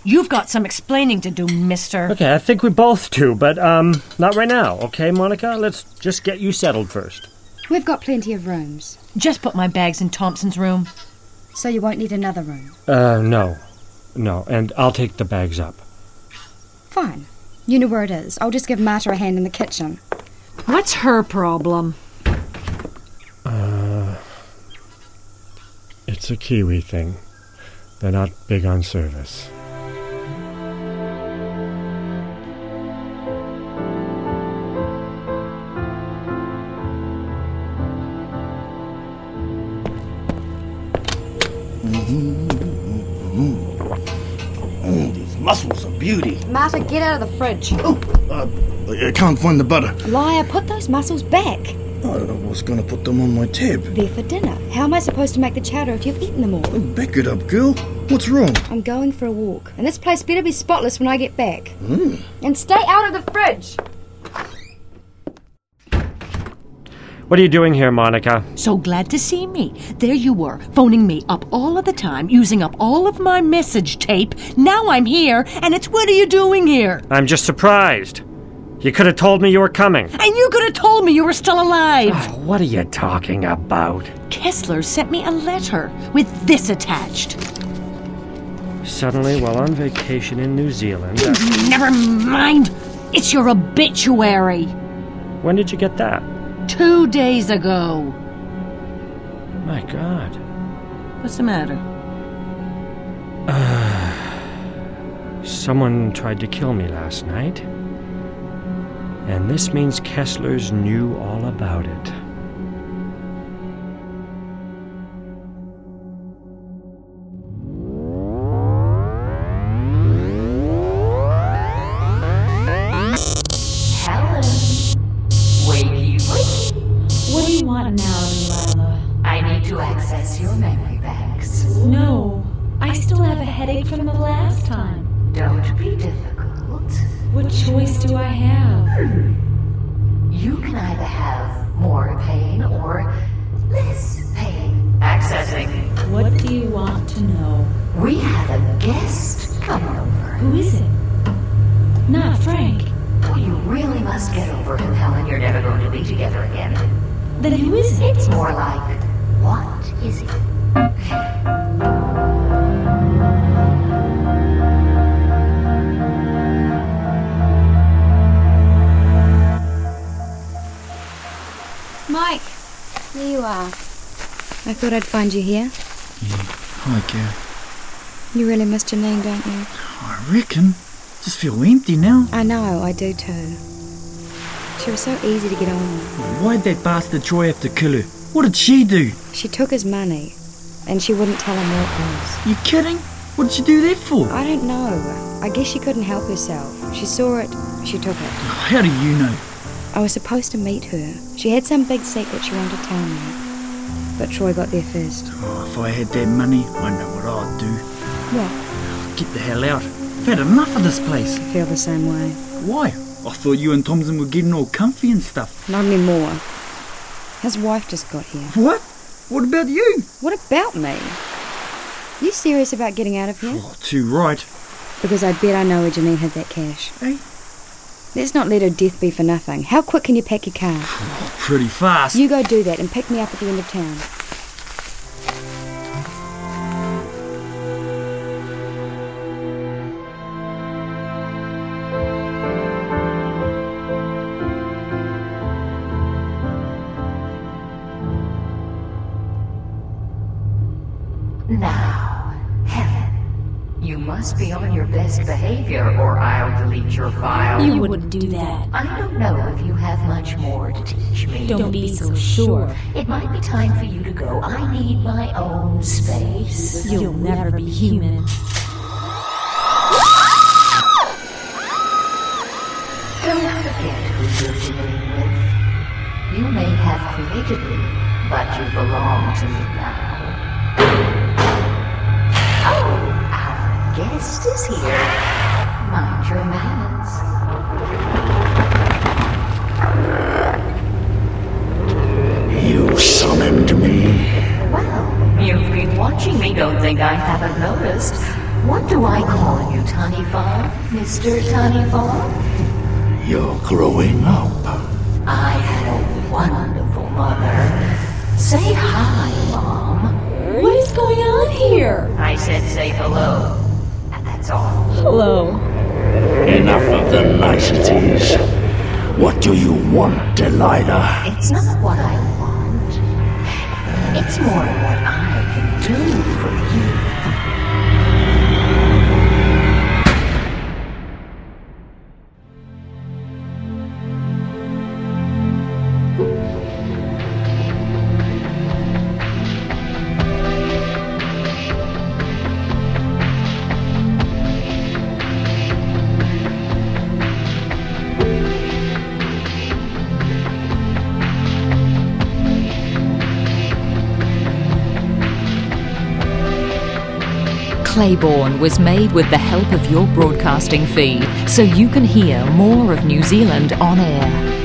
You've got some explaining to do, mister. Okay, I think we both do, but, not right now, okay, Monica? Let's just get you settled first. We've got plenty of rooms. Just put my bags in Thompson's room. So you won't need another room? No, and I'll take the bags up. Fine. You know where it is. I'll just give Marta a hand in the kitchen. What's her problem? It's a Kiwi thing. They're not big on service. These mussels are beauty. Marta, get out of the fridge. I can't find the butter. Liar, put those mussels back. I was going to put them on my tab. They're for dinner. How am I supposed to make the chowder if you've eaten them all? Back it up, girl. What's wrong? I'm going for a walk, and this place better be spotless when I get back. And stay out of the fridge. What are you doing here, Monica? So glad to see me. There you were, phoning me up all of the time, using up all of my message tape. Now I'm here, and it's what are you doing here? I'm just surprised. You could have told me you were coming. And you could have told me you were still alive. Oh, what are you talking about? Kessler sent me a letter with this attached. Suddenly, while on vacation in New Zealand... Never mind. It's your obituary. When did you get that? 2 days ago. My God. What's the matter? Someone tried to kill me last night. And this means Kessler's knew all about it. Helen. Wakey, wakey. What do you want now, Delilah? I need to access your memory banks. No, I still have a headache from the last time. Don't be difficult. What choice do I have? You can either have more pain or less pain. Accessing. What do you want to know? We have a guest coming over. Who is it? Not Frank. Oh, you really must get over him, Helen. You're never going to be together again. Then who is it? It's more like, what is it? Mike, there you are. I thought I'd find you here. Yeah. Hi, Gary. You really missed Janine, don't you? I reckon. Just feel empty now. I know, I do too. She was so easy to get on with. Why'd that bastard Troy have to kill her? What did she do? She took his money, and she wouldn't tell him where it was. You kidding? What did she do that for? I don't know. I guess she couldn't help herself. She saw it, she took it. How do you know? I was supposed to meet her. She had some big secret she wanted to tell me. But Troy got there first. Oh, if I had that money, I know what I'd do. What? Get the hell out. I've had enough of this place. I feel the same way. Why? I thought you and Thompson were getting all comfy and stuff. Not anymore. His wife just got here. What? What about you? What about me? You serious about getting out of here? Oh, too right. Because I bet I know where Janine hid that cash. Hey? Let's not let her death be for nothing. How quick can you pack your car? Oh, pretty fast. You go do that and pick me up at the end of town. Now, Helen, you must be on your best behavior or I'll delete your file. You wouldn't do that. I don't know if you have much more to teach me. Don't be so sure. It might be time for you to go. I need my own space. You'll never be human. Don't forget who you're dealing with. You may have created me, but you belong to me now. Oh, our guest is here. Mind your manners. You summoned me. Well, you've been watching me. Don't think I haven't noticed. What do I call you, Tanifa? Mr. Tanifa? You're growing up. I had a wonderful mother. Say hi, Mom. What is going on here? I said say hello, and that's all. Hello. Enough of the niceties. What do you want, Delilah? It's not what I want. It's more what I can do for you. Claiborne was made with the help of your broadcasting feed, so you can hear more of New Zealand on air.